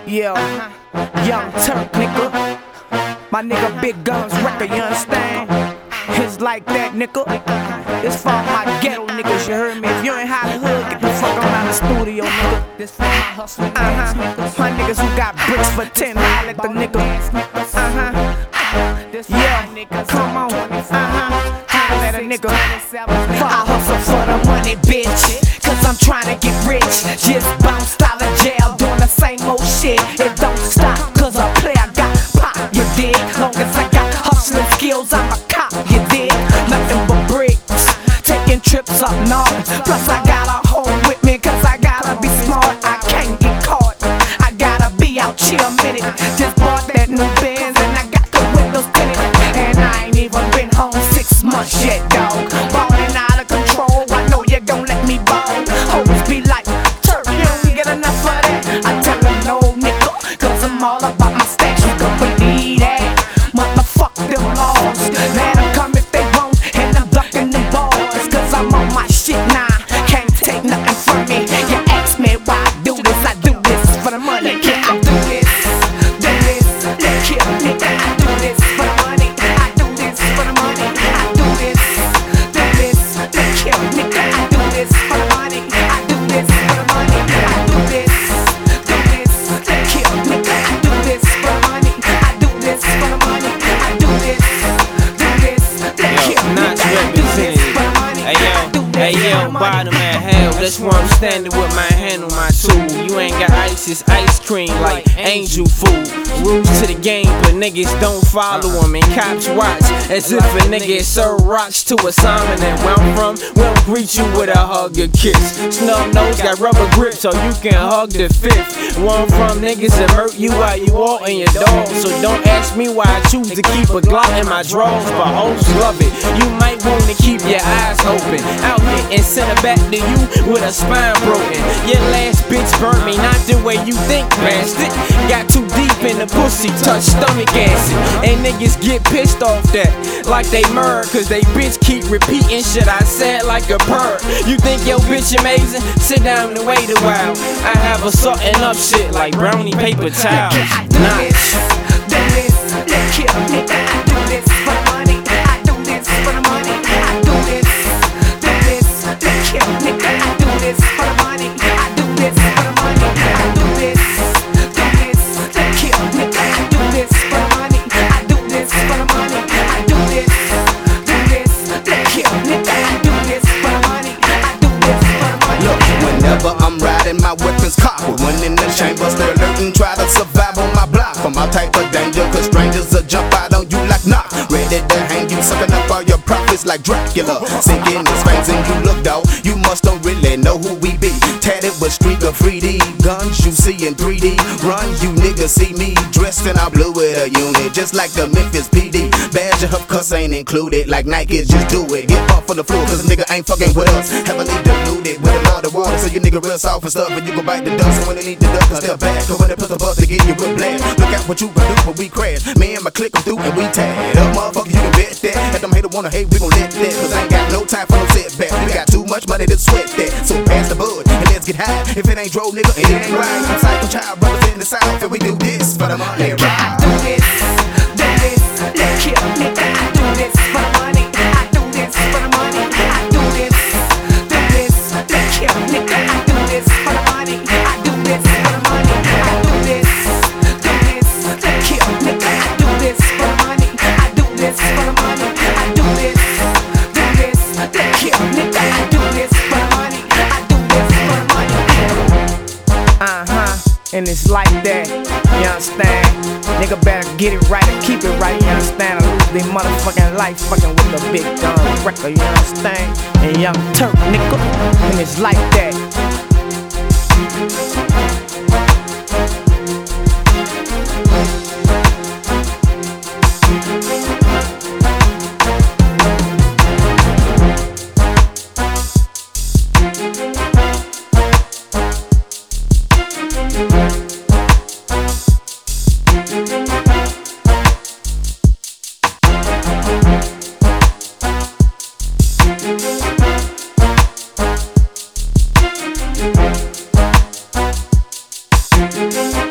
Yo, Young Turk, nigga. My nigga Big Guns record, you understand? It's like that, nigga. It's for my ghetto niggas, you heard me? If you ain't high the hood, get the fuck on out the studio, nigga. This for my hustling my niggas who got bricks for 10, holla at the nigga. Yeah, come on, holla at a nigga. I hustle for the money, bitch, cause I'm trying to get rich. Just bounced out of jail, doing the same old shit. It don't stop, cause I play, I got pop, you dig? Long as I got hustling skills, I'm a cop, you dig? Nothing but bricks, taking trips up north. Plus I got a home with me, cause I gotta be smart. I can't get caught, I gotta be out here a minute. Just bought that new Benz and I got the windows tinted. And I ain't even been home 6 months yet, dog. Ballin' out of control, I know you gon' let me ball. Hoes be like, Turk, you don't get enough of that. I tell them no, nigga, cause I'm all about my stash. You can believe that, motherfuck them laws. Let them come if they want, and I'm ducking them balls. Cause I'm on my shit now, can't take nothing from me. You ask me why I do this for the money. Yeah, I do this, yeah, nigga, I do this for the money. I do this for the money. I do this, yeah, nigga, I do this for the money. I do this for the money. I do this, yeah, nigga, I do this for the money. I do this for the money. I do this, yeah, not represented. Hey yo, bottom at hell. That's where I'm standing with my hand on my tool. You ain't got ice, it's ice cream like angel food. Rules to the game, but niggas don't follow them. And cops watch as if a nigga serve rocks to a Simon. And where I'm from, we don't greet you with a hug or kiss. Snub nose got rubber grip so you can hug the fifth. Where I'm from, niggas that murk you while you all in your dog. So don't ask me why I choose to keep a Glock in my drawers. But hoes love it, you might want to keep your eyes open. Out here and send it back to you with a spine broken. Your last bitch burnt me, not the way you think, bastard. Got too deep in the pussy, touch stomach acid. And niggas get pissed off that, like they murder. Cause they bitch keep repeating shit I said like a purr. You think your bitch amazing? Sit down and wait a while. I have a something up shit like brownie paper towels. Nice. I do this for the money. I do this for the money. I do this, yeah, nigga, I do this for the money. I do this for the money. I do this, yeah, nigga, I do this for the money. I do this for the money. I do this, yeah, nigga, I do this for the money. I do this for the money. Look, whenever I'm riding, my weapons cocked. When in the chambers, they're alerting, try to survive on my block. From all type of danger, cause strangers will jump out on you like knock. Ready to hang you, sucking up all your profits like Dracula. Sinking his fangs and you look dog, you must don't really know who we be. Tatted with streak of 3D guns you see in 3D. Run, you niggas see me dressed in all blue with a unit, just like the Memphis PD. Badge of cuss ain't included, like Nike, just do it. Get off on the floor, cause a nigga ain't fucking with us. Heavily diluted with a lot of water, so you nigga real soft and stuff, and you gon' bite the dust. So when they need the duck, step back, cause when they put the bus to get you with blast. Look out what you gon' do when we crash. Me and my clique come through and we tag up, motherfucker, you can bet that. If them haters wanna hate, we gon' let that. Cause I ain't got no time for no setback. We got too much money to sweat that. So pass the bud and let's get high. If it ain't dro, nigga, and it ain't right. I'm Psycho Child, brothers in the South, and we do this for the money. Nigga, I do this, yeah, nigga, I do this for the money. I do this for the money. I do this, yeah, nigga, I do this for the money. I do this for the money. I do this, yeah, nigga, I do this for the money. I do this for the money. I do this, yeah, nigga, I do this for the money. I do this for the money. And it's like that, you understand? Nigga better get it right and keep it right, you understand? Or lose their motherfucking life fucking with the Big Guns record, you understand? And Young Turk, nigga, and it's like that. Thank you.